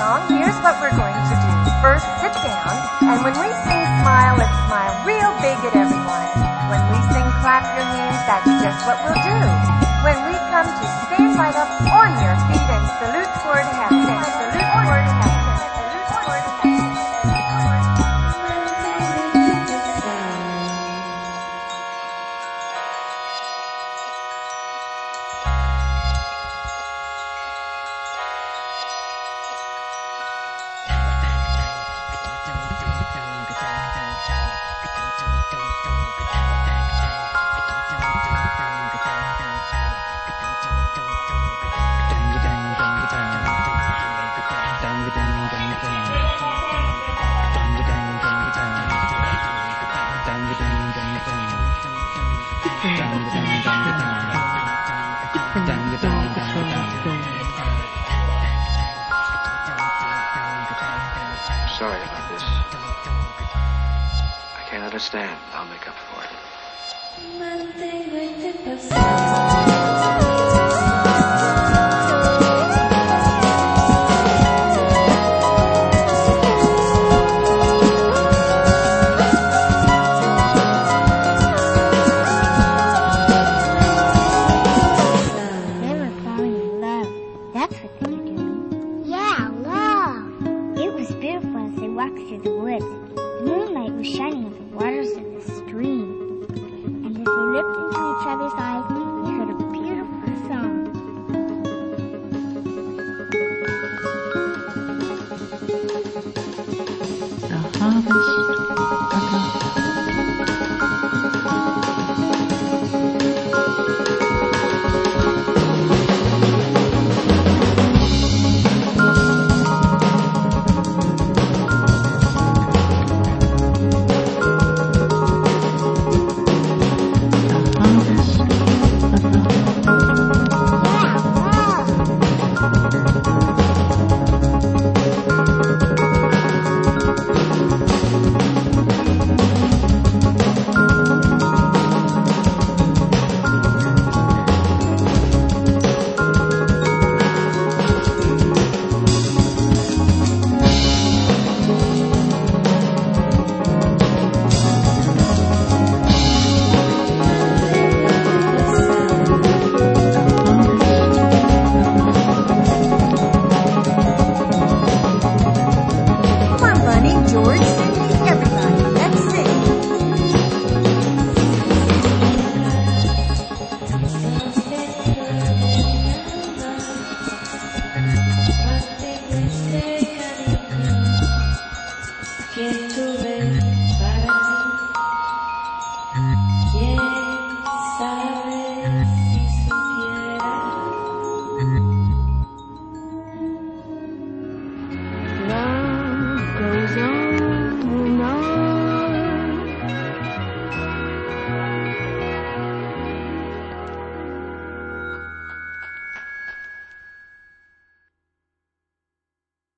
song, here's what we're going to do. First, sit down, and when we sing smile, let's smile real big at everyone. When we sing clap your hands, that's just what we'll do. When we come to stand right up on your feet and salute toward heaven, and salute toward heaven. Sorry about this. I can't understand. I'll make up for it. They were falling in love. That's what they were doing. Yeah, love. It was beautiful as they walked through the woods. The moonlight was shining on the waters of the stream. And as they looked into each other's eyes, they heard a beautiful song. The harvest of love. Come on, Bunny, George, sing